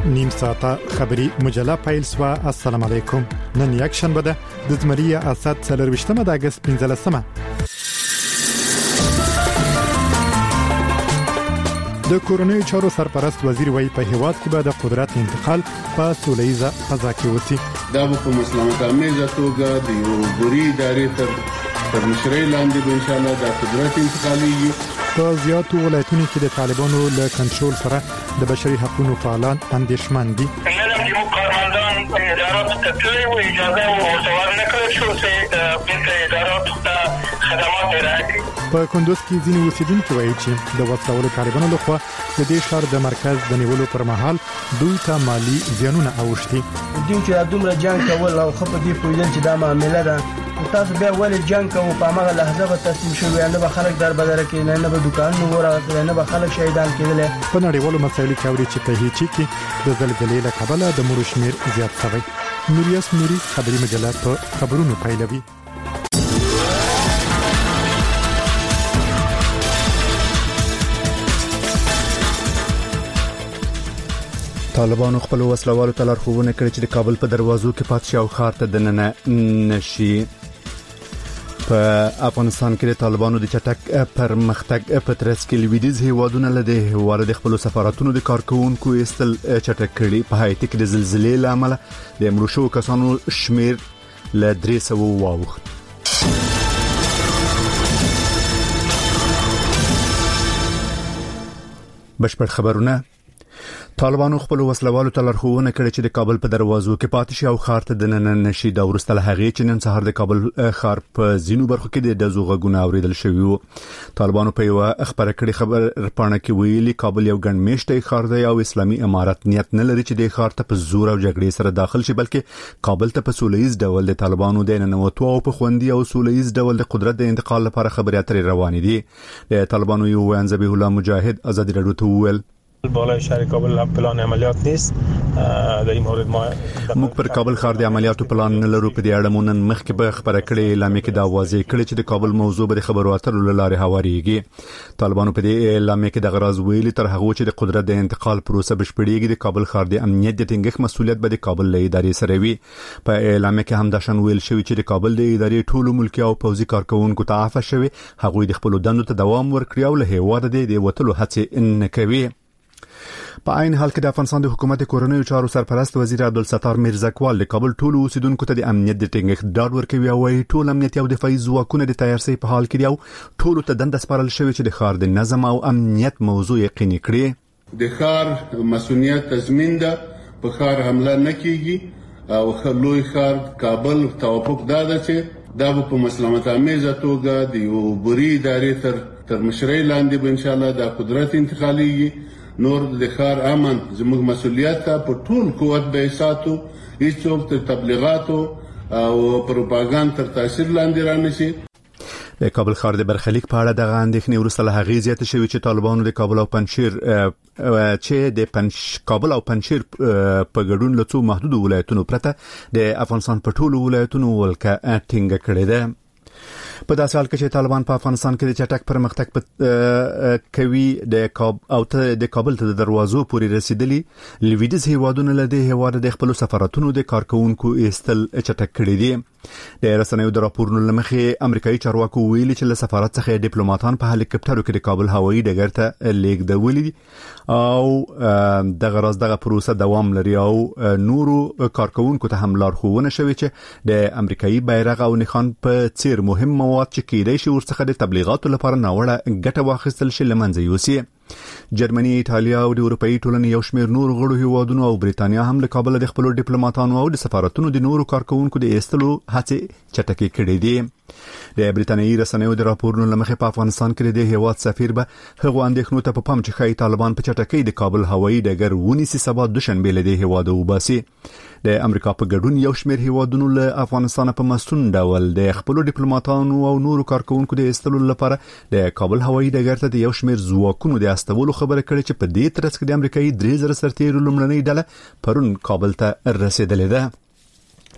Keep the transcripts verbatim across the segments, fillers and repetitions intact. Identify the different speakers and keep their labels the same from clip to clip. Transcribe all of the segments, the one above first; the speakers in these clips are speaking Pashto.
Speaker 1: نیم ساعته خبری مجله پیل سوا. السلام علیکم. نن یک شنبه ده د زمری اسد څلرویشتمه د اگست پنځلسمه. د کورونی چارو سرپرست وزیر وی په هیواد کې به د قدرت انتقال په سوله‌ایزه فضا کې وسی.
Speaker 2: دا په مسلمت امیزه توګه د یو بری ادارې تر تر مشرۍ لاندې به ان شاء الله د قدرت انتقالي.
Speaker 1: په زیاتو ولایتونو کې د طالبانو له کنټرول سره د بشري حقوقو فعالان اندېښمن دي.
Speaker 3: نن یو کارمندان ادارات ته تللي و، اجازه ورته ورنکړل شو چې د اداراتو ته خدمات ورکړي.
Speaker 1: په کندوز کې ځینې اوسیدونکي وایي چې د وسلوالو طالبانو لخوا د دې ښار د مرکز د نیولو پر مهال دوی ته مالی زیانونه اوښتي.
Speaker 4: دوی چې دومره جنګ کول او خپه دي پوهیدل چې دا معامله ده، تاسو بیا ولې جنګ کوو؟ په هغه لحظه به تسلیم شو، نه به خلک در بدر کې نه به دکانونه ورغله، نه به خلک شهیدان کېدل.
Speaker 1: په نړیوالو مسایلو کې اوري چې په هیچي کې د زلزلې له کبله د مړو شمیر زیات شوی. نوریاس نوري خبري مجله په خبرونو پیلوي. طالبانو خپل وسلوالو ته لارښوونه کړې چې د کابل په دروازو کې پاتې شي او ښار ته دننه نشي. په افغانستان کې د طالبانو د چټک پرمختګ په ترڅ کې لویدیځ هیوادونه له دې هیواد د خپل سفارتونو د کارکونکو استل چټک کړي. په هایټي کې د زلزلې لامل د مړو شوو کسانو شمیر له درې سوه واوښت. بشپړ خبرونه. طالبانو خپل وسلوالو ته لارښوونه کړې چې د کابل په دروازو کې پاتې شي او ښار ته دننه نشي. دا وروسته له هغې چې نن سهار د کابل ښار په ځینو برخو کې د ډزو غږونه اورېدل شوي وو. طالبانو په یوه خبره کړې خبر پاڼه کې ویلي کابل یو ګڼ میشته ښار دی او اسلامي امارت نیت نه لري چې د ښار ته په زور او جګړې سره داخل شي، بلکې کابل ته په سوله‌ایز ډول د طالبانو د ننوتو او په خوندي او سوله‌ایز ډول د قدرت د انتقال لپاره خبرې اترې روانې دي. د طالبانو یو ویان ذبیح الله مجاهد ازادي راډیو ته وویل
Speaker 5: بالای شهر کابل پلان عملیات نیست. در این مورد ما
Speaker 1: موږ پر کابل ښار د عملیاتو پلان نه لرو. په دې اړه مونږ نن مخکې به خبره کړې اعلامیه کې دا واضح کړي چې د کابل موضوع به د خبرو اترو له لارې هواريږي. طالبانو په دې اعلامیه کې د غراض ویلي تر هغه چې د قدرت د انتقال پروسه بشپړېږي د کابل ښار د امنیت د ټینګښت مسؤلیت به د کابل له ادارې سره وي. په اعلامیه کې هم دا شان ویل شوی چې د کابل د ادارې ټولو ملکی او پوځي کارکونکو ته عفو شوی، هغوی د خپل دندو ته دوام ورکړي او له هیواده د وټلو هڅې نه کوي. په عین حال کې د افغانستان د حکومت کورونی چارو سرپرست وزیر عبدالستار میرزکوال د کابل ټولو اوسیدونکو ته د امنیت د ټینګښت ډاډ ورکوي او وايي ټول امنیتي او دفاعي ځواکونه د تیارسۍ په حال کې دي او ټولو ته دنده سپارل شوې چې د ښار د نظم او امنیت موضوع یقیني کړي.
Speaker 2: د ښار مسؤلیت تضمین ده، په ښار حمله نه کیږي او لوی ښار کابل توافق دا ده چې دا په مسلمت امیزه توګه د یو بری ادارې تر تر مشرۍ لاندې به ان شاء الله د قدرت انتقالي. نور د ښار امن زموږ مسؤلیت ته په ټول قوت به ساتو، هیڅوک تر تبلیغاتو او پروپاګاندا تر تاثیر لاندې رانشي.
Speaker 1: د کابل ښار د برخلیک په اړه د اندېښنې وروسته له هغې زیاته شوې چې طالبانو د کابل او پنجشیر چې د پنج کابل او پنجشیر په ګډون له څو محدود ولایتونو پرته د افغانستان په ټولو ولایتونو ولکه ټینګه کړې ده. په داسې حال کې چې طالبان په افغانستان کې د چټک پرمختګ کوي د کاب او ته د کابل ته د دروازو پورې رسیدلی، لویدیځ هیوادونه له دې هیواد د خپل سفارتونو د کارکونکو استل چټک کړي دي. د رسنیو د راپورونو لمخې امریکایي چارواکو ویلي چې له سفارت څخه ډیپلوماټان په هلیکاپټرو کې د کابل هوایي ډګر ته لیږدولي او د غرض دغه پروسه دوام لري او نورو کارکونکو ته هم لارښوونه شوې چې د امریکایي بیرغ او نښان په څیر مهم مواد چې کېدای شي ورڅخه د تبلیغاتو لپاره ناوړه ګټه واخیستل شي له منځه یوسي. جرمني، ایټالیا او د اروپאי ټولنې یو شمېر نور غړو هیوادونو او بریتانیا هم له کابل د خپل ډیپلوماټانو او د سفارتونو د نورو کارکونکو د ایستلو هڅې چټکې کړې دي. د بریتانیایی رسنیو د راپورونو لمخې په افغانستان کې د هیواد سفیر به هغو اندېښنو ته په پام چې ښایي طالبان په چټکۍ د کابل هوایي ډګر ونیسي سبا دوشنبه له دې هیواده وباسي. د امریکا په ګډون یو شمېر هیوادونو له افغانستان په مسون ډول د خپل ډیپلوماټانو او نورو کارکونکو د ایستلو لپاره د کابل هوایي ډګر ته د یو شمېر ځواکونو د استولو خبره کړې چې په دې ترڅ کې د امریکایي درې زره سرتیرو لومړنۍ ډله پرون کابل ته رسیدلې ده.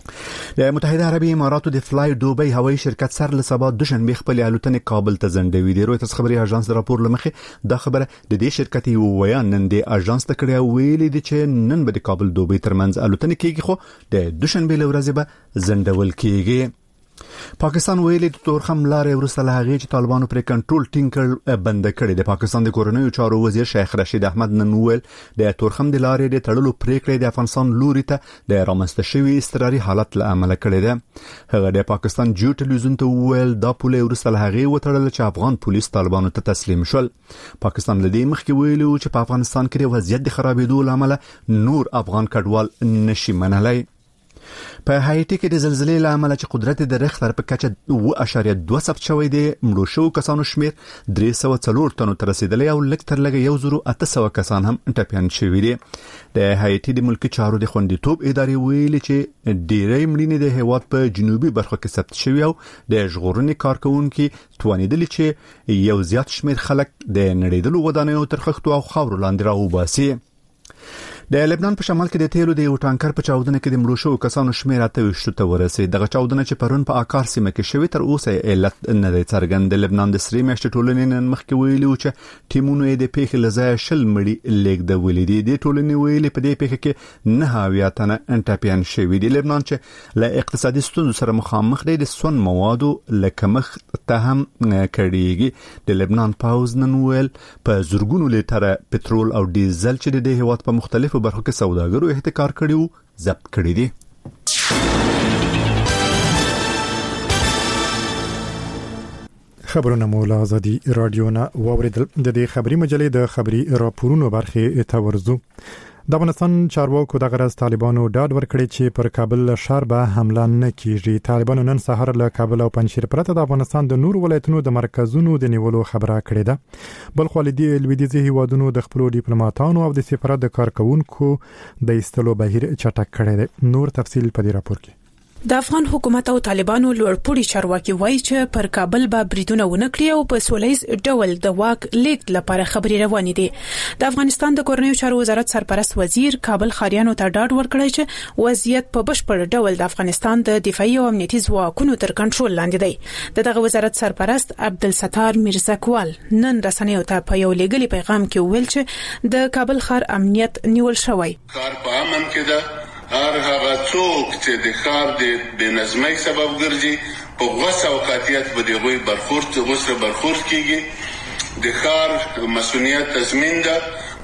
Speaker 1: د متحده عربي اماراتو د فلای دوبۍ هوایي شرکت سر له سبا دوشنبه خپل الوتنې کابل ته ځنډوي. د رویترز خبري اژانس د راپور لمخې دا خبره د دې شرکت یو ویان نن د اژانس ته کړی ویلي دي چې نن به د کابل دوبۍ ترمنځ الوتنې کیږي خو د دوشنبه لورځ به ځنډول کیږي. پاکستان ویلي د تورخم لارې ورسره له هغې چې طالبانو پر کنټرول ټینګ بند کړي. د پاکستان د کورنیو چارو وزیر شیخ رشید احمد نن ویل د تورخم د لارې د تړلو پریکړې د افغانستان لوري ته د رامنځته شوي اضطراري حالت له امله کړي ده. هغه د پاکستان جیو ټلویزیون ته ویل دا پوله ورسره له هغې وتړل چې افغان پولیس طالبانو ته تسلیم شول. پاکستان له دې مخکې ویلي چې په افغانستان کې د وضعیت د خرابېدو له امله نور افغان کډوال نشي منلی. په هایټي کې د زلزلې له امله چې قدرت د رختر په کچه اوه اعشاریه دوه ثبت شوی دی، مړو شوو کسانو شمیر درې سوه څلور تنو ته رسیدلی او لږ تر لږه یو زرو اته سوه کسان هم ټپیان شوي دي. د هایټي د ملکي چارو د خوندیتوب ادارې ویلي چې ډېری مړینې د هېواد په جنوبي برخو کې ثبت شوي او د ژغورنې کارکوونکي توانېدلي چې یو زیات شمیر خلک د نړېدلو ودانیو تر خښتو او خاورو لاندې راوباسي. د لبنان په شمال کې د تیلو د یو ټانکر په چاودنه کې د مړو شوو کسانو شمیر اته ویشت ته ورسید. دغه چاودنه چې پرون په آکار سیمه کې شوې تر اوسه علت نه دی څرګند. د لبنان د سری میاشتې ټولنې نن مخکې ویلي و چې ټیمونو یې د پیښې له ځایه شل مړي لیږدولي دي. د ټولنې ویلي په دې پیښه کې نهه اویا تنه ټپیان شوي دي. لبنان چې له اقتصادي ستونزو سره مخامخ دی د سون موادو له کمښت ته هم کړيږي. د لبنان پاوز نن ویل په زرګونو لیټره پټرول او ډیزل چې د هیواد په مختلفو برخو کې سوداګرو احتکار کړیو ضبط کړی دي.
Speaker 6: خبرونه مولا آزادی رادیو نه واوریدل. د دې خبري مجلې د خبري راپورونو برخه ته ورزو. د افغانستان چارواکو د غرض طالبانو ډاډ ورکړي چې پر کابل ښار به حمله نه کیږي. طالبانو نن سهار له کابل او پنجشیر پرته د افغانستان د نور ولایتونو د مرکزونو د نیولو خبره کړې ده. بل خو د لویدیځي هیوادونو د خپل ډیپلوماټانو او د سفارت د کارکونکو د ایستلو بهیر چټک کړی دی. نور تفصیل په دې راپور کې.
Speaker 7: د افغان حکومت او طالبانو لوړپوړي چارواکي وایي چې پر کابل به بریدونه ونه کړي او په سولهییز ډول د واک لیږد لپاره خبرې روانې دي. د افغانستان د کورنیو چارو وزارت سرپرست وزیر کابل خاریانو ته ډاډ ورکړی چې وضعیت په بشپړ ډول د افغانستان د دفاعي او امنیتي ځواکونو تر کنټرول لاندې دی. د دغه وزارت سرپرست عبدالستار میرزاکوال نن رسنیو ته په یو لیږلي پیغام کې ویل چې د کابل ښار امنیت نیول شوی.
Speaker 2: کار په امن کې ده. هر هغه څوک چې د ښار د بېنظمۍ سبب ګرځي په غوسه او قاطعیت به د هغوی برخورد غوسه برخورد کیږي. د ښار مسؤلیت تضمین ده.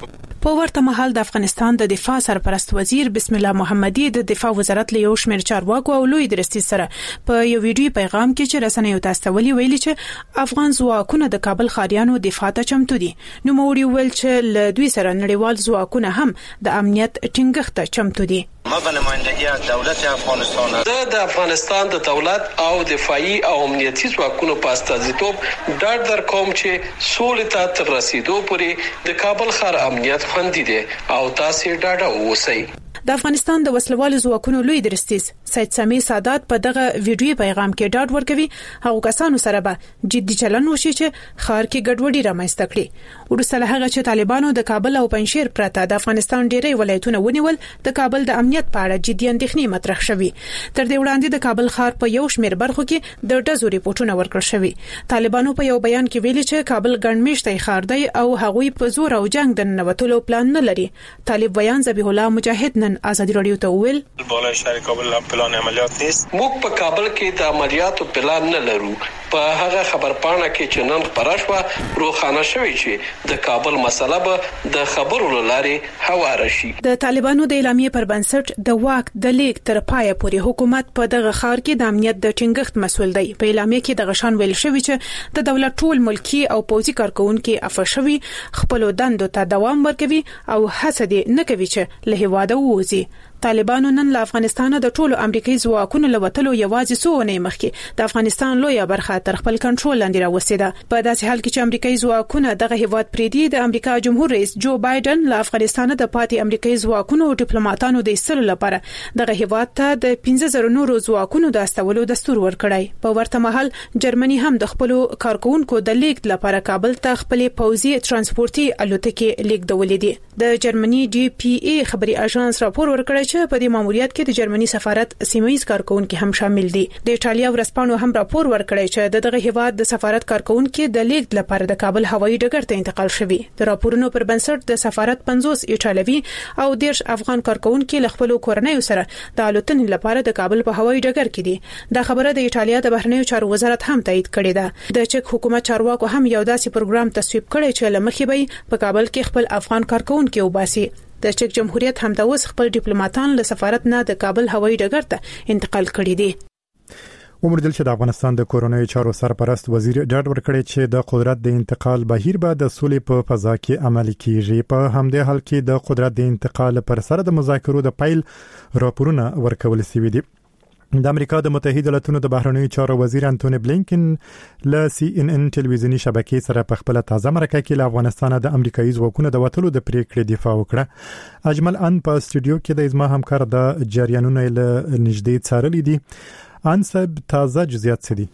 Speaker 7: په ورته مهال د افغانستان د دفاع سرپرست وزیر بسم الله محمدي د دفاع وزارت له یو شمېر چارواکو او لوی درستي سره په یو ویډیو پیغام کې چې رسنیو ته استولي ویلي چې افغان ځواکونه د کابل خاریانو دفاع ته چمتو دي. نو موري ویل چې له دوی سره نړیوال ځواکونه هم د امنیت ټینګښت ته چمتو دي.
Speaker 8: ما به نمایندګي از دولت افغانستان زه د افغانستان د دولت او دفاعي او امنیتي ځواکونو په استازیتوب ډاډ در کوم چې سولې ته تر رسیدو پورې د کابل ښار امنیت خوندي دی او تاسو ډاډه اوسئ.
Speaker 7: د افغانستان د وسلوالو ځواکونو لوی درستیز سید سامي سادات په دغه ویډیو پیغام کې ډاډ ورکوي هغه کسانو سره به جدي چلن وشي چې ښار کې ګډوډي رامنځته کړي. ورسره هغه چې طالبانو د کابل او پنجشیر پرته د افغانستان ډېری ولایتونه ونیول د کابل د امنیت په اړه جدي اندېښنې مطرح شوي. تر دې وړاندې د کابل ښار په یو شمېر برخو کې د ډزو ریپورتونه ورکړل شوي. طالبانو په یو بیان کې ویلي چې کابل ګڼمېشته ښار دی او هغوی په زور او جنگ د ننوتلو پلان نه لري. طالب بیان ذبیح الله مجاهد نن آزادی رادیو ته ویل
Speaker 5: بالای شهر کابل پلان عملیات نیست.
Speaker 8: موږ په کابل کې د عملیاتو پلان نه لرو. په هغه خبرپاڼه کې چې نن خبره شوه روښانه شوی چې د کابل مسله به د خبرو لارې هواره شي.
Speaker 7: د طالبانو د اعلامیې پر بنسټ د واک د لیږد تر پایه پورې حکومت په دغه ښار کې د امنیت د ټینګښت مسؤل دی. په اعلامیې کې د غشان ویل شوی چې د دولت ټول ملکی او پوځي کارکونکو عفو شوي خپل دندو ته دوام ورکوي او هڅه دې نه کوي چې له هیواده ووځي. طالبانو نن له افغانستان د ټولو امریکایي ځواکونو له وتلو یوازې څو ونې مخکې د افغانستان لویه برخه تر خپل کنټرول لاندې راوستي. په داسې حال کې چې امریکایي ځواکونه دغه هیواد پریدي، د امریکا جمهور رئیس جو بایدن له افغانستان د پاتې امریکایي ځواکونو او ډیپلوماټانو د ایستلو لپاره دغه هیواد ته د پنځه زره نورو ځواکونو د استولو دستور ورکړی. په ورته مهال جرمني هم د خپل کارکونکو د لیک لپاره کابل ته خپل پوځي ترانسپورتي الوتکې لیک دولې دي. د جرمني ډي پی ای خبري اژانس راپور ورکړی چې په دې ماموریت کې د جرمني سفارت سیمایي کارکونکو هم شامل دي. د ایټالیا ورسپانو هم راپور ورکړی چې دغه هیواد د سفارت کارکونکو د لیک لپاره د کابل هوایي ډګر ته انتقال شوی. د راپورونو پر بنسټ د سفارت پنځوس ایټالوي او دیرش افغان کارکونکو له خپل کورنۍ سره د الوتنې لپاره د کابل په هوایي ډګر کې دي. دا خبره د ایټالیا د بهرنیو چارو وزارت هم تایید کړې ده. د چک حکومت چارواکو هم یو داسې پروګرام تصویب کړی چې لمخې به په کابل کې خپل افغان کارکونکو وباسي. د چک جمهوریت هم د اوس خپل ډیپلوماټان له سفارت نه د کابل هوایي ډګر ته انتقال کړي دي.
Speaker 6: ومردل چې د افغانستان د کورونای چارو سرپرست وزیر ډاډ ورکړی چې د قدرت د انتقال بهیر به د سولې په فضا کې عملي کیږي. په همدې حال کې د قدرت د انتقال پر سر د مذاکرو د پیل راپورونه ورکول شوي دي. د امریکا د متحده ایالاتونو د بهرنیو چارو وزیر انټونی بلینکن له سی ان ان ټلویزیونی شبکې سره په خپل تازه مرکه کې له افغانستان د امریکایي ځواکونو د وټلو د پریکړې دفاع وکړه. اجمل ان په استودیو کې د ازما همکار د جریانونو له نږدې څارلې دي. انسب تازه جزئیات څه دي؟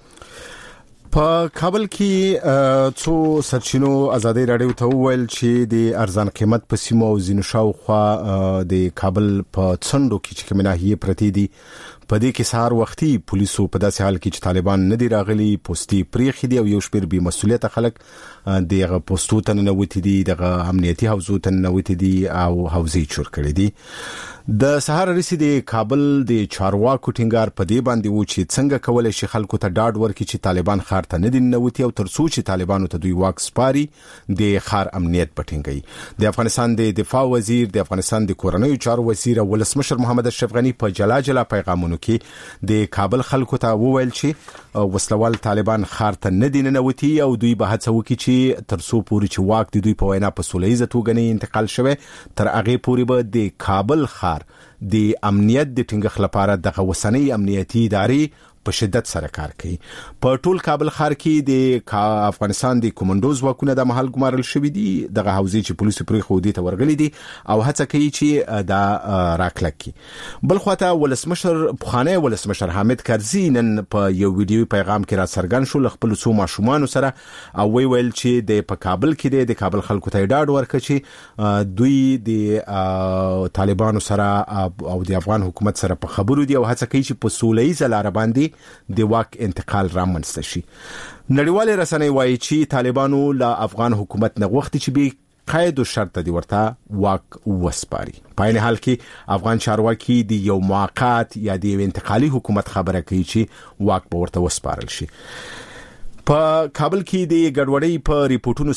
Speaker 9: په کابل کې څو سرچینو ازادي رادیو ته ویل چې د ارزان قیمت په سیمو او زینو شاوخوا د کابل په څنډو کې چې کومه ناحیه پرتی دي په دې کې سهار وختي پولیسو په داسې حال کې چې طالبان نه دی راغلي پوسټي پریخي دي او یو شپیر به مسولیت خلک دغه پوسټو ته نووتی دي دغه امنیتي حوزو ته نووتی دي او حوزي چور کړی دي. د سهار رسي د کابل د چارواکو ټینګار په دې باندې و چې څنګه کولای شي خلکو ته ډاډ ورکړي چې طالبان خار ته نه دي نووتی او ترڅو چې طالبانو ته دوی واک سپاري د خار امنیت پټینګي. د افغانستان د دفاع وزیر د افغانستان د کورنیو چارو وزیر ولسمشر محمد اشرف غنی په جلا جلا پیغامونو کې د کابل خلکو ته وویل چې وسلوال طالبان خار ته نه دي نووتی او دوی به هڅه وکړي چې ترڅو پوري چې واک د دوی په وینا په سولېزه توګه نه انتقال شوه تر هغه پوري به د کابل خار د امنیت د ټینګښ لپاره د غوسنۍ امنیتي ادارې په شدت سره کار کوي. په ټول کابل ښار کې د افغانستان د کومندوز واکونه د محل ګمارل شوې دي دغه حوزې چې پولیسو پرې خو دي ته ورغلي دي او هڅه کوي چې دا راکلک کی. بل خواته ولسمشر بخانه ولسمشر حامد کرزي نن په یو ویډیو پیغام کې را څرګند شو خپل څو ماشومان سره او وی ویل چې د په کابل کې د کابل خلکو ته ډاډ ورکړي چې دوی د طالبانو سره او د افغان حکومت سره په خبرو دي او هڅه کوي چې په سولېزه لار باندې د واک انتقال رامنځته شي. نړیوال رسنۍ وایي چې طالبانو له افغان حکومت نه غوښتي چې به قید او شرط دي ورته واک وسپاري. په این حال کې افغان چارواکي د یو موقت یا د یو انتقالي حکومت خبره کوي چې واک به ورته وسپارل شي. په کابل کې د ګډوډۍ په ریپورتونو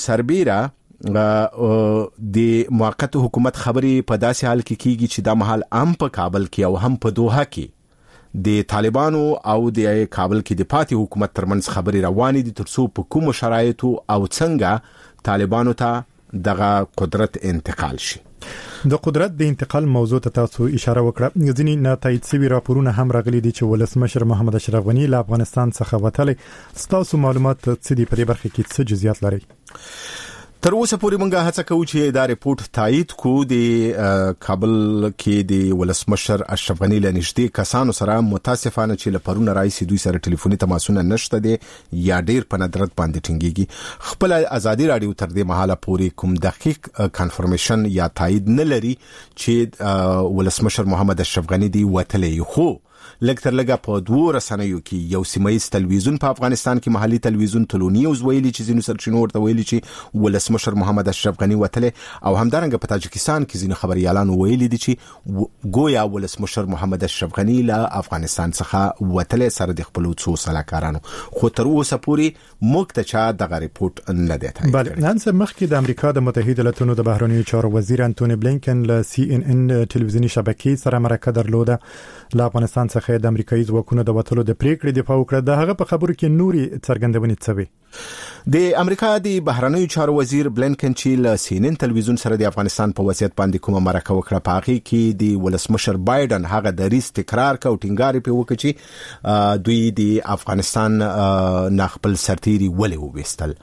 Speaker 9: سربېره د موقت حکومت خبري په داسې حال کې کیږي چې د محل ام په کابل کې او هم په دوحه کې د طالبانو او د کابل کې د پاتې حکومت ترمنځ خبري روانې دي ترڅو په کوم شرایطو او څنګه طالبانو ته دغه قدرت انتقال شي.
Speaker 6: د قدرت د انتقال موضوع ته تاسو اشاره وکړه. ځینې ناتایید شوي راپورونه هم راغلي دي چې ولسمشر محمد اشرف غنی له افغانستان څخه وتلی. تاسو معلومات څه دي په دې برخه کې څه جزئیات لري؟
Speaker 9: تر اوسه پورې موږ هڅه کوو چې دا ریپورت تایید کو د کابل کې د ولسمشر اشرف غنی له نږدې کسانو سره متاسفانه چې لپاره راځي دوی سره ټلیفوني تماسونه نشته دي یا ډیر په ندرت باندې ټینګيږي. خپل ازادي رادیو تر دې مهاله پورې کوم دقیق کنفرمیشن یا تایید نه لري چې ولسمشر محمد اشرف غنی دی وتلې. خو لکتر لګه په دوه رسنیو کې یو سیمایي تلویزیون په افغانستان کې محلي تلویزیون ټلونیوز ویلي چې زینو سرچینو ورته ویلي چې ولسمشر محمد اشرف غنی وتلې او همدارنګه په تاجکستان کې زینو خبريالان ویلي دي چې ګویا ولسمشر محمد اشرف غنی له افغانستان څخه وتلې سره د خپل څو سلاکارانو. خو تر اوسه پورې موږ ته چا دغه ریپورت نه دی تایید.
Speaker 6: بله نن سبا مخکې د امریکا د متحده ایالاتونو د بهرنیو چارو وزیر انټونی بلینکن له سی ان ان ټلویزیونی شبکې سره مرکه درلوده. له افغانستان څخه د امریکایي ځواکونو د وټلو د پریکړې دفاع وکړه. د هغه په خبرو کې نوري څرګندونې څه وي؟
Speaker 9: د امریکا د بهرنیو چارو وزیر بلینکن چې له سینن تلویزیون سره د افغانستان په وضعیت باندې کومه مرکه وکړه په هغه کې د ولسمشر بایدن هغه دریس تکرار کا او ټینګار په وکړي چې دوی د افغانستان نخپل سرتيري ولې وبستل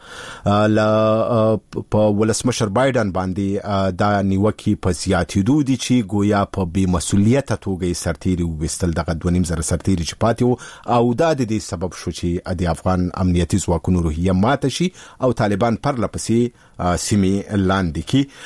Speaker 9: ل په ولسمشر بایدن باندې دا نیوکي په زیاتېدو دي چې گویا په بې مسؤلیت توګه سرتيري وبستل دغه دوه نیم زره سرتيري چې پاتې او دا د دې سبب شو چې د افغان امنیتي ځواکونو روحیه ماته شي او طالبان پر لپسې سیمي لاندې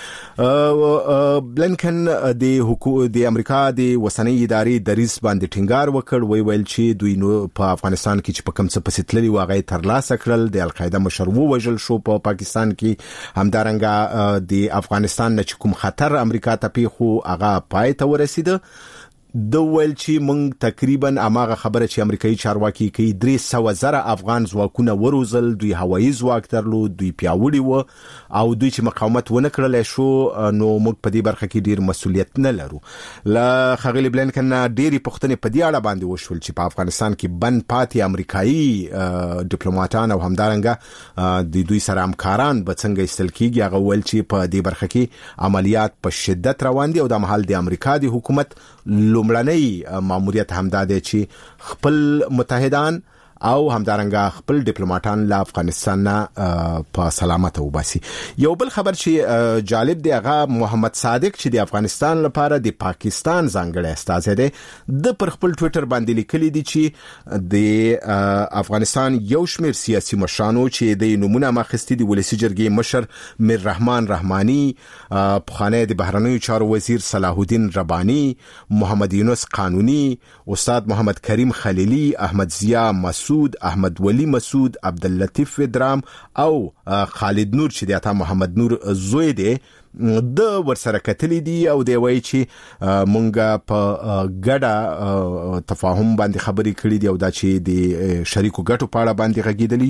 Speaker 9: کی بلینکن د حکومت د امریکا د وسنۍ ادارې د ریس باندې ټینګار وکړ وی ویل چې دوی نو په افغانستان کې چې په کوم څه پسیتللی واغې تر لاسه کړل د القاعده مشر ووجل شو په پا پاکستان کې همدارنګه د افغانستان نه کوم خطر امریکا ته پیخو هغه پای ته ورسیده د ویل چې موږ تقریبا اماغه خبره چې امریکایي چارواکي کوي درې سوه زره افغان ځواکونه وروزل دوی هوایي ځواک درلود دوی پیاوړي و او دوی چې مقاومت ونه کړل شو نو موږ په دې برخه کې ډیر مسؤلیت نه لرو ل خغلی بلینکن ډيري پښتنې په دې اړه باندې وشول چې په افغانستان کې بند پاتې امریکایي ډیپلوماټان او همدارنګه د دوی سره همکاران به څنګه استل کیږي هغه ول چې په دې برخه کې عملیات په شدت روان دي او د محل د امریکا د حکومت لومړنۍ ماموریت همداده چې خپل متحدان او همدارنګه خپل ډیپلوماټان له افغانستان نه په سلامته وباسي یو بل خبر چې جالب دی هغه محمد صادق چې د افغانستان لپاره د پاکستان ځانګړی استازی دی د پر خپل ټوئیټر باندې لیکلي دي چې د افغانستان یو شمېر سیاسي مشرانو چې د نمونه ماخستي د ولسی جرګې مشر میر رحمان رحماني پخوانی د بهرنیو چارو وزیر صلاح الدین ربانی محمد یونس قانونی استاد محمد کریم خلیلی احمد ضیا مسعود احمد ولی مسعود عبداللطیف ودرام او خالد نور چې د عطا محمد نور زوی دی د ورسره کتلی دي او دی وایي چې مونږه په ګډه تفاهم باندې خبرې کړې دي او دا چې د شریکو ګټو په اړه باندې غږیدلی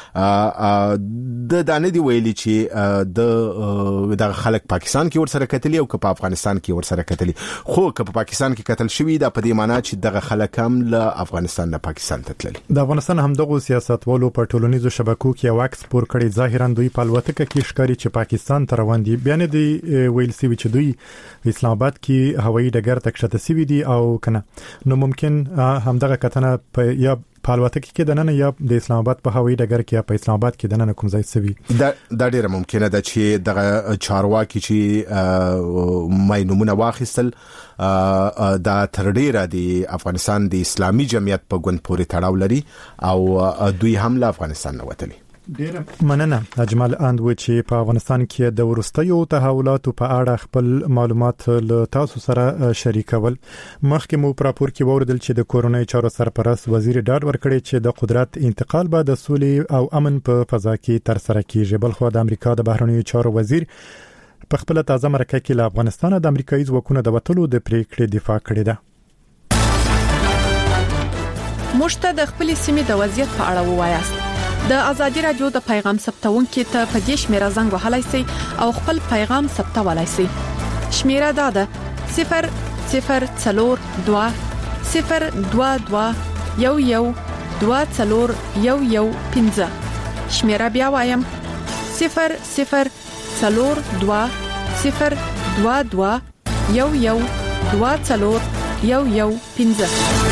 Speaker 9: یو د دانه دی ویلي چې د د خلک پاکستان کې ورسره کتلی او په افغانستان کې ورسره کتلی خو که په پاکستان کې قتل شوی دا په دې معنی چې دغه خلک هم له افغانستان نه پاکستان ته تللی
Speaker 6: د افغانستان همدغه سیاستوالو په ټولنیزو شبکو کې واکس پور کړي ظاهرا دوی په الوتکه کې ښکاری چې پاکستان ته روان دي بیان دی ویل سی چې دوی اسلام آباد کې هوایي ډګر ته کښته سوي دي او کنه نو ممکن همدغه کتنه په یا په الوتکه کې د نن یا د اسلام آباد په هوایي ډګر کې یا په اسلام آباد کې د نن کوم ځای سوي
Speaker 9: دا د ډیره ممکنه ده چې دغه چارواکي چې مې نمونه واخیستل دا تر ډیره د افغانستان د اسلامي جمعیت په ګوند پورې تړاو لري او دوی هم له افغانستان نه وتلي
Speaker 6: ډیره مننه اجمل اندوي چې په افغانستان کې د ورستیو تحولاتو په اړه خپل معلومات له تاسو سره شریکول مخکې مو پر راپور کې وردل چې د کورونای چارو سرپرست وزیر ډاډ ورکړي چې د قدرت انتقال به د سولې او امن په فضا کې تر سره کیږي بل خو د امریکا د بهرنیو چارو وزیر په خپل تازه مرکه کې له افغانستان د امریکایي ځواکونو د وټلو د پریکړې دفاع کړې ده
Speaker 10: مشته د خپل سیمې د وضعیت په اړه ووایاست د ازادي رادیو د پیغام ثبتونکو ته په دې شمیره زنګ وهلای شئ او خپل پیغام ثبتولای شئ شمیره دا ده صفر صفر څلور دوه صفر دوه دوه یو یو دوه څلور یو یو پنځه شمیره بیا وایم صفر صفر څلور دوه صفر دوه دوه یو یو دوه څلور یو یو پنځه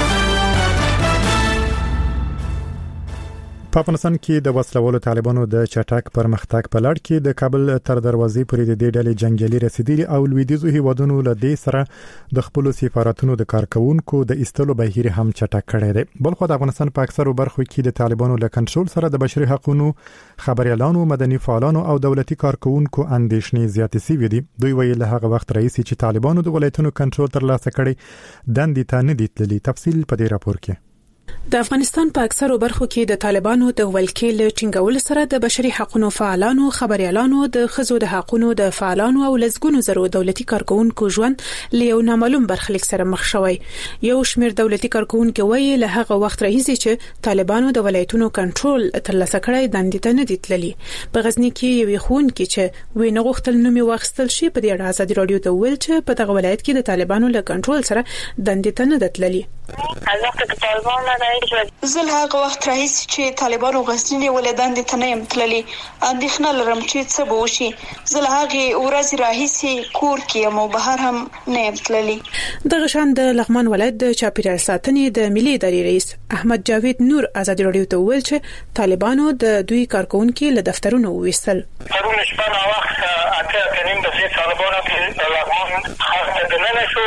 Speaker 6: په افغانستان کې د وسلوالو طالبانو د چټک پرمختګ په لړ کې د کابل تر دروازې پورې د دې ډلې جنگیالي رسیدلي او لویدیځو هیوادونو له دې سره د خپل سفارتونو د کارکونکو د استلو بهیر هم چټک کړی دی بل خو د افغانستان په اکثرو برخو کې د طالبانو له کنټرول سره د بشري حقوقو خبريالانو مدني فعالانو او دولتي کارکونکو اندېښنې زیاتې شوې دي دوی ویل هغه وخت رئیس چې طالبانو د ولایتونو کنټرول تر لاسه کړی دندې ته نه دي تللي تفصیل په دې راپور کې
Speaker 7: د افغانستان په اکثرو برخو کې د طالبانو د ولکې له ټینګول سره د بشري حقوقو فعالانو خبريالانو د خزو د حقوقو د فعالانو او لزګونو زرو دولتي کارکونکو ژوند له یو نامعلوم برخلیک سره مخ شوی یو شمېر دولتي کارکونکو ویل له هغه وخت راهیسې چې طالبانو د ولایتونو کنټرول ترلاسه کړی دندې ته نه دي تللي په غزنی کې یو خون کې چې وینه غوښتل نومي واخستل شي په دې اړه ازادي رادیو ته ویل چې په دغه ولایت کې د طالبانو له کنټرول سره دندې ته نه دي تللي
Speaker 11: هغه د طالبان نه راځي
Speaker 12: زه هغه وخت راهیسې چې طالبان غزنی ولدان د تنیم تللی اندېښنه لرم چې څه به وشي. زه هغه ورځ راهیسې کور کې مو بهر هم نه تللی.
Speaker 7: د غشان د لغمان ولایت د چاپیریال ساتنې د ملي ادارې رئیس احمد جاوید نور ازادي رادیو ته ویل چې طالبانو د دوی کارکونکو له دفترونو وویستل.
Speaker 3: پرون شپه نا وخت اته کنیم د طالبانو په لغمان خاصه د نه شو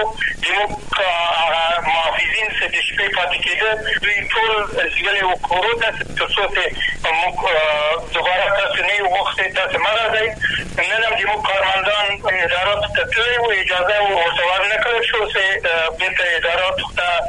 Speaker 3: د محافظین څخه د شپې پاتې کېده دوی ټول ځګلې وکړو د څه څه موږ دوباره تاسو نه یو وخت تاسو مرادای نن هم د کارمندان ادارات ته تللی و اجازه ورته نه کړل شو چې د ادارات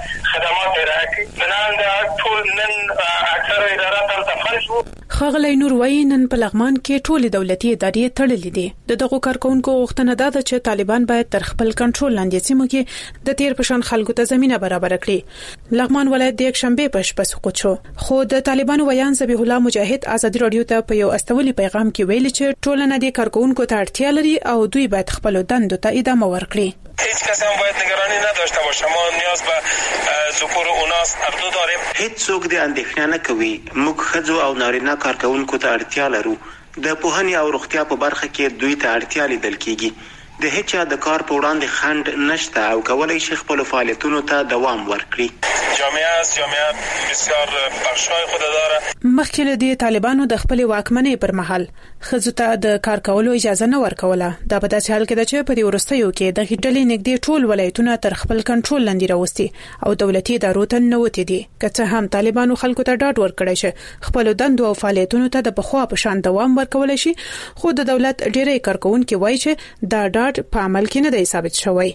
Speaker 3: خدمات راکړي نن د ټول نن اکثر ادارات هم تفرشو.
Speaker 7: خغلی نور وایي نن په لغمان کې ټول دولتي ادارې تړلې دي. د دغه کارکونکو غوښتنه ده چې طالبان باید تر خپل کنټرول لاندې سیمو کې د تیر پشان خلکو ته زمينه برابر کړي. لغمان ولایت د یک شنبه په شپه سقوط شو. خو د طالبانو ویان ذبیح الله مجاهد ازادي رادیو ته په یو استولي پیغام کې ویلي چې ټولنه د کارکونکو ته اړتیا لري او دوی باید خپل دندو ته ادامه ورکړي.
Speaker 8: هیچ کس هم باید نگرانی نداشته باشه. ما نیاز به ذکور و اناث اردو داریم.
Speaker 13: هیڅ څوک د اندېښنه نه کوي. موږ ښځو او نارینه کارکونکو ته اړتیا لرو. د پوهنې او روغتیا په برخه کې دوی ته اړتیا لیدل کیږي. د هیڅ د کار په وړاندې خنډ نشته او کولای شي خپل فعالیتونو ته دوام ورکړي.
Speaker 8: جامعه از جامعه بسیار بخشای خود داره.
Speaker 7: مخکې د طالبانو د خپل واکمنۍ پر مهال خزو ته د کار کولو اجازه نه ورکوله. دا په داسې حال کې ده چې په دې ورستیو کې د هټلې نږدې ټول ولایتونه تر خپل کنټرول لاندې راوستي او دولتي ادارو ته نوتی دي. که هم طالبانو خلکو ته ډاډ ورکړی شي خپل دندو او فعالیتونو ته د بخوا په شان دوام ورکول شي خو د دولت ډیری کارکونکو وایي چې دا ډاډ په عمل کې نه دی ثابت شوی.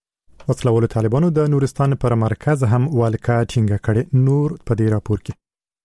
Speaker 6: وسلوال طالبانو د نورستان پر مرکز هم والکا ټینګه کړي. نور په دې راپور کې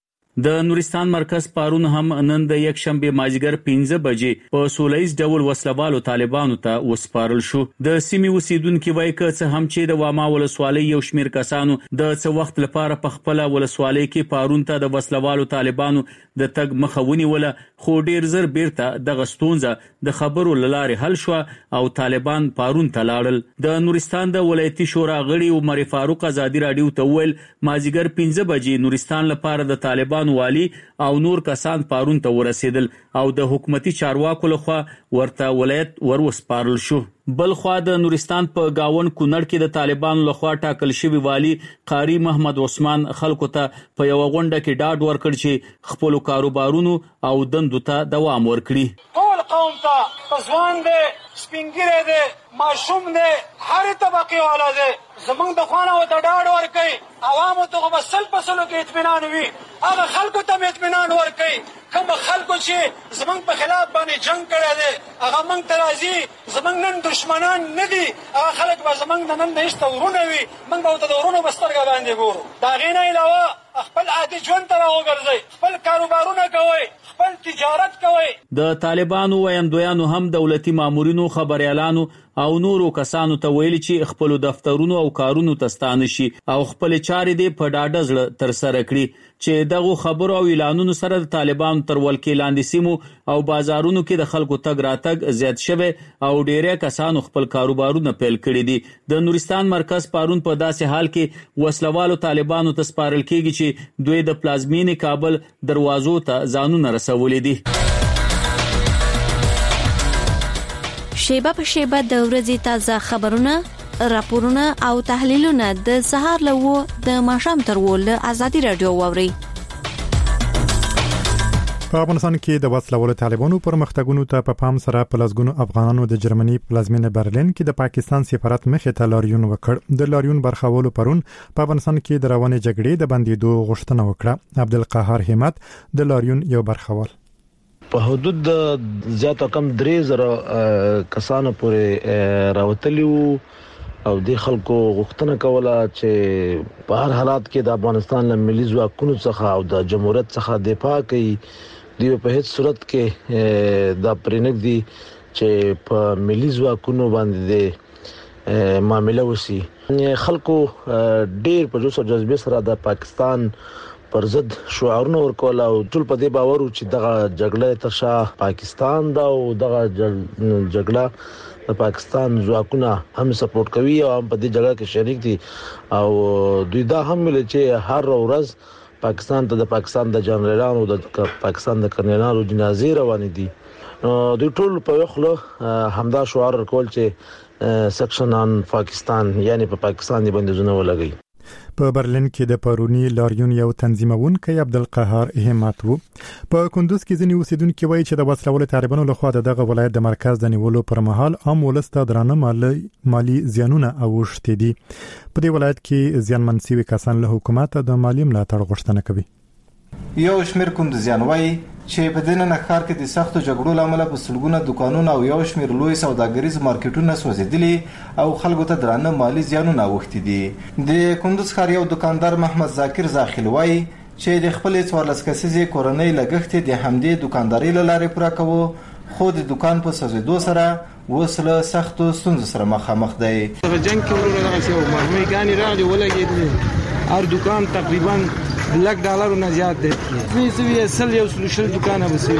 Speaker 14: د نورستان مرکز پارون هم نن د یک شنبه مازیګر پنځه بجې په سولېز ډول وسلوالو طالبانو ته وسپارل شو. د سیمې اوسیدونکو وایي چې هم چې د واما ولسوالۍ یو شمیر کسانو د څه وخت لپاره په خپل ولسوالۍ کې پارون ته د وسلوالو طالبانو د تګ مخاوني ولا خو ډیر زر بیرته د غستونزه د خبرو لاره حل شو او طالبان پارون ته لاړل. د نورستان د ولایتي شورا غړي عمر فاروق ازادي رادیو ته ویل مازیګر پنځه بجې نورستان لپاره د طالبان والی او نور کسان پارون ته ورسېدل او د حکومتي چارواکو لخوا ورته ولایت وروسپارل شو. بل خوا د نورستان په گاون کونړ کې د طالبانو لخوا ټاکل شوی والی قاری محمد عثمان خلکو ته په یو غونډه کې ډاډ ورکړ چې خپل کاروبارونو او دندو ته دوام ورکړي.
Speaker 15: ټول قوم ته پسوان دي سپینګری دي ماشوم دي هر طبقه والا دي زمونږ د خوانه و ته ډاډ ورکړي عوامو ته بسل پسلو کې اطمینان وي هغه خلکو ته اطمینان ورکړي کوم خلکو چې زمونږ په خلاف باندې جنگ کړی دی هغه موږ ته راځي زمونږ نن دشمنان نه دي هغه خلک به زمونږ د نن د هېڅ ورونه وي موږ به ورته د ورونو په سترګه باندې ګورو. د هغې نه علاوه خپل عادي ژوند ته راوګرځئ خپل کاروبارونه کوئ خپل تجارت کوئ.
Speaker 14: د طالبانو ویاندویانو هم دولتي مامورینو خبريالانو او نورو کسانو ته ویلي چې خپل دفترونو او کارونو ته ستانه شي او خپل چارې دې په ډاډه زړه تر سره کړي چې دغه خبرو او اعلانونو سره د طالبانو تر ولکې لاندې سیمو او بازارونو کې د خلکو تګ راتګ زیات شوه او ډېری کسانو خپل کاروبارونه پیل کړي دي. د نورستان مرکز پارون په داسې حال کې وسلوالو طالبانو ته سپارل کېږي چې دوی د پلازمینې کابل دروازو ته ځانونه رسولي دي.
Speaker 16: شیبه په شیبه د ورځې تازه خبرونه راپورونه او تحلیلونه د سهار لوو د ماښام تر ول ازادي رادیو ووري.
Speaker 6: په افغانستان کې د وسلوال طالبانو پر مختګونو ته په پام سره پلازګونو افغانانو د جرمني پلازمینه برلین کې د پاکستان سفارت مخې ته لاریون وکړ. د لاریون برخاولو پرون په افغانستان کې د روانې جګړې د بندیدو غوښتنه وکړه. عبدالقهار همت د لاریون یو برخاول
Speaker 17: په حدود د زیات کم درې زره کسانو پورې راوتلیو او د خلکو غوښتنه کوله چې په هر حالات کې د افغانستان له ملي ځواکونو څخه او د جمهوریت څخه دفاع کوي. دی په هیڅ صورت کې دا پرېنګ دي چې په ملي ځواکونو باندې معاملې وسی. خلکو ډېر په جوش او جذبه سره د پاکستان پرزد شعارونه ورکول او ټول په دې باور چې دغه جګړه تر شا پاکستان دا او دغه جګړه د پاکستان ځواکونه هم سپورټ کوي او هم په دې جګړه کې شریک دي او دوی دا هم ویل چې هر ورځ پاکستان ته د پاکستان د جنرالانو د پاکستان د کرنلانو جنازې روانې دي. دوی ټول په خپل همدا شعار ورکول چې سیکشن ان پاکستان یعنی په پاکستان دی بندیزونه ولګي.
Speaker 6: په برلین کې د پرونی لاریون یو تنظیمونکي عبدالقهار احمد وو په کندوز کې ځنی اوسیدونکو وایي چې د وسلوال طالبانو لخوا دغه ولایت د مرکز د نیولو پر مهال عام ولسته درانه مالی مالی زیانونه اوښتې دي. په دې ولایت کې زیانمن شوي کسان له حکومت د مالی ملاتړ غوښتنه کوي.
Speaker 18: یو شمیر کندوزیان وایي چې په دې نه ښار کې د سختو جګړو لامل په سلګونه دکانونه او یو شمیر لوی سوداګریز مارکیټونه سوځېدلي او خلکو ته درانه مالی زیانونه اوښتي دي. د کندوز ښار یو دکاندار محمد ذاکر زاخیل وایي چې د خپل څوارلس کسیزې کورنۍ لګښت د همدې دکانداري لاره پوره کوي خو د دکان په سوځېدو سره وسله سختو ستونزو سره مخامخ دی.
Speaker 19: په جنگ کې ورونه راځي او مرمۍ ګانې راغلي ولګېدلې هر دکان تقریبا لک ډالر نه زیات دي. زه زه سل یو سلوشل دکان بسوي.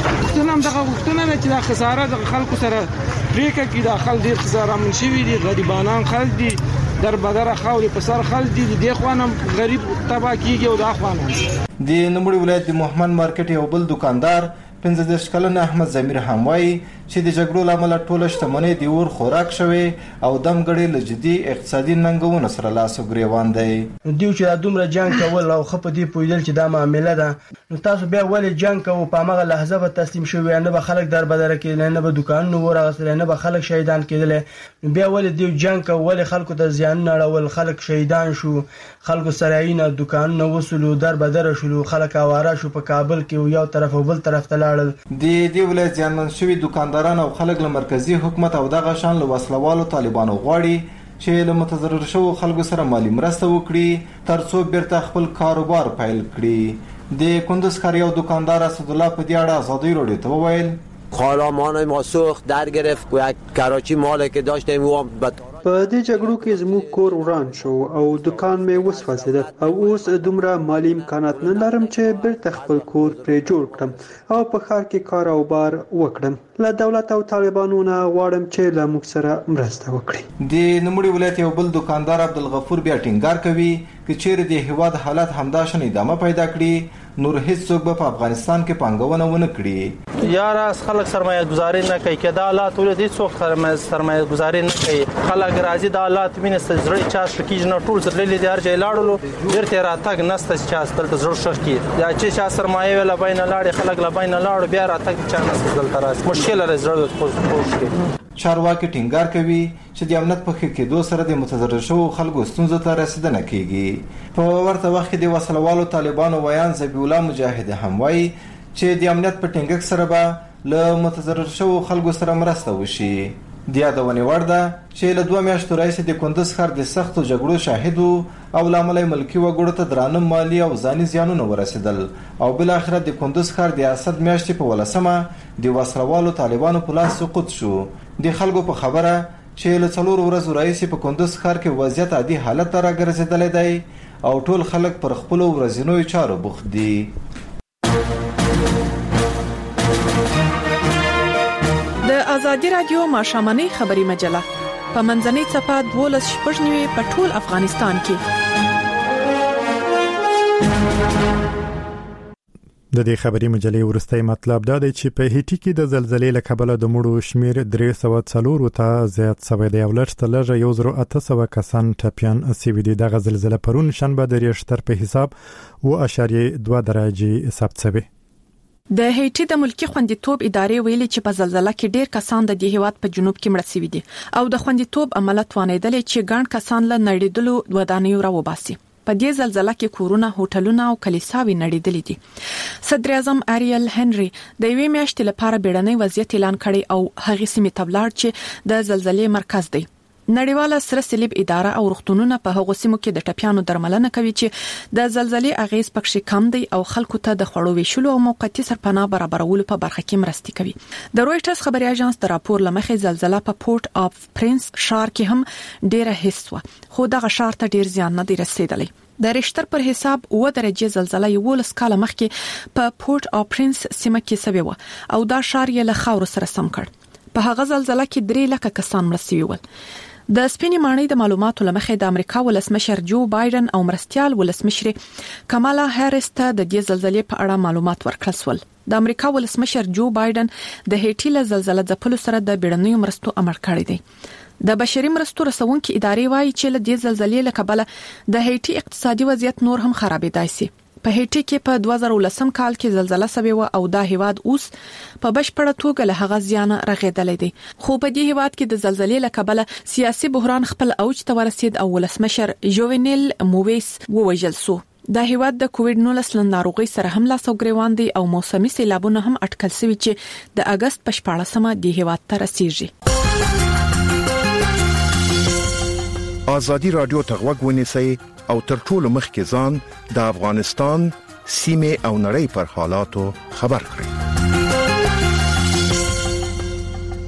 Speaker 19: ته هم دغه وختونه چې د خساره د خلکو سره پریکه کې د خلک ډیر خساره من شي دي غریبانان خلک دي در بدر خاوري په سر خلک دي د خوانم غریب تبا کیږي او د خوانم.
Speaker 18: د نموړي ولایت د محمد مارکیټ یو بل دکاندار پنځه دېرش کلن احمد زمیر هم وایي چې د جګړو لامل ټوله شتمنۍ د اور خوراک شوی او دمګړې له جدي اقتصادي ننګونو سره لاس او ګریوان دی.
Speaker 4: دوی چې دومره جنگ کول او خپ دې پویدل چې دا معاملې ده نو تاسو بیا ولې جنگ کوو په هغه لحظه به تسلیم شوی نه به خلک در بدر کې نه به دکانونه ورغسل نه به خلک شهیدان کېدل بیا ولې دوی جنگ کوو ولې خلکو ته زیان نه راول خلک شهیدان شو خلکو سرایونه دکانونه وسلو در بدر شلو خلک اواره شو په کابل کې یو طرف او بل طرف ته لاړل.
Speaker 18: د دې ولایت ځانمن شوی دکانداران او خلک له مرکزی حکومت او دغه شان له وسلوالو طالبانو غواړي چې له متضرر شوو خلکو سره مالی مرسته وکړي ترڅو بیرته خپل کاروبار پیل کړي. د کندوز ښار یو دکاندار اسد الله په دې اړه آزادی رادیو ته وویل
Speaker 20: خالامان ما سوخت در گرفت و یک کراچی مال که داشتیم و
Speaker 21: په دې جګړو کې زموږ کور وران شو او دکان مې وسوځید او اوس دومره مالی امکانات نه لرم چې بیرته خپل کور پرې جوړ کړم او په ښار کې کاروبار وکړم. له دولت او طالبانو نه غواړم چې له موږ سره مرسته وکړي.
Speaker 18: د نموړي ولایت یو بل دکاندار عبدالغفور بیا ټینګار کوي چې چیرې د هیواد حالت همداشان ادامه پیدا کړي نور هیڅ څوک په افغانستان کې پانګونه ونه کړي.
Speaker 22: یار اس خلک سرمایه گذاري نه کوي کې د حالات ولې هیڅ څوک سرمایه گذاري نه کوي خلک راځي د حالات مینه زړه چا سپکیږي نه ټول سره لې دار ځای لاړو ډیر راتګ نسته چا ستل زړه شخ کی یا چې چا سرمایه ولا بین لاړ خلک لا بین لاړ بیا راتګ چا نسته دل تراس مشکل راځي زړه خوش کی.
Speaker 18: چارواکي ټینګار کوي چې د امنیت په کې دوه سره د متضرر شوو خلکو ستونزو ته رسیدنه کیږي. په ورته وخت کې د وسلوالو طالبانو ویان ذبیح الله مجاهد هم وایي چې د امنیت په ټینګښت سره به له متضرر شوو خلکو سره مرسته وشي. د یادونې وړ ده چې له دوه میاشتو راهیسې د کندوز ښار د سختو جګړو شاهد وو او له امله ملکي وګړو ته درانه مالي او ځاني زیانونه ورسېدل او بالاخره د کندوز ښار د اسد میاشتې په ولسمه د وسلوالو طالبانو په لاس سقوط شو. د خلکو په خبره چې له څلور ورځو راهیسې په کندوز ښار کې وضعیت عادي حالت ته راګرځېدلی دی او ټول خلک پر خپلو ورځنیو چارو بوخت دي.
Speaker 10: د ازادي رادیو ماشامنۍ خبري مجله په منځنۍ صفه دولس شپږ نیوي په ټول افغانستان کې.
Speaker 6: د دې خبري مجلې ورستۍ مطلب دا دی چې په هیټي کې د زلزلې له کبله د مړو شمیر درې سوه څلور ته زیات شوی دی او لږ تر لږه یو زر اته سوه کسان ټپیان شوي دي. دغه زلزله پرون شنبه د ریشتر په حساب اوه اعشاریه دوه درجې ثبت شوی.
Speaker 10: د هیټي د ملکی خوندیتوب ادارې ویلي چې په زلزلہ کې ډیر کسان د دې هیواد په جنوب کې مړه شوي دي او د خوندیتوب عملیات توانیدل چې ګڼ کسان له نړیدلو ودانیو راوباسي. په دې زلزلہ کې کورونه، هوټلونه او کلیساوي نړیدلې دي. صدر اعظم اریل هنري د یوې میاشتې لپاره بیړنی وضعیت اعلان کړی او هغه سیمې ته ولاړ چې د زلزلې مرکز دی. نړیواله سره صلیب اداره او روغتونونه په هغو سیمو کې د ټپیانو درملنه کوي چې د زلزلې اغیز پکې کم دی او خلکو ته د خوړو ویشلو او موقتی سرپناه برابرولو په برخه کې مرستې کوي. د رويټرز خبري اژانس د راپور لمخې زلزلہ په پورت اف پرنس ښار کې هم ډیره حس و خو دغه ښار ته ډیر زیان نه دی رسیدلی. د ریشتر پر حساب و درجه زلزلہ یو لس کال مخکې په پورت او پرنس سیمه کې سوي و او دا ښار یې له خاور سره سم کړ. په هغه زلزلہ کې درې لکه کسان مړ شوي ول. د سپینې ماڼۍ د معلوماتو لمخې د امریکا ولسمشر جو بایدن او مرستيال ولسمشر کمالا هریس ته د دې زلزلې په اړه معلومات ورکړل سول. د امریکا ولسمشر جو بایدن د هیټي له زلزلې ځپلو سره د بیړنیو مرستو امر کړی دی. د بشري مرستو رسونکو ادارې وايي چې له دې زلزلې له کبله د هیټي اقتصادي وضعیت نور هم خرابېدای شي. په هیټي کې په دوه زره ولسم کال کې زلزلہ سوي و او دا هیواد اوس په بشپړه توګه له هغه زیان رغېدلې دي. خو په دې هیواد کې د زلزلې له کبله سیاسي بحران خپل اوج ته ورسید او ولسمشر جوونیل موویس ووژل شو. دا هیواد د کووډ نولس ناروغي سره هم لاس او ګریوان دي او موسمي سیلابونه هم اټکل شوي چې د اگست په شپاړسمه د هیواد ته رسیږي.
Speaker 1: آزادی رادیو ته غوږ ونیسئ او تر ټولو مخکې ځان د افغانستان سیمه او نړۍ پر حالاتو خبر کړئ.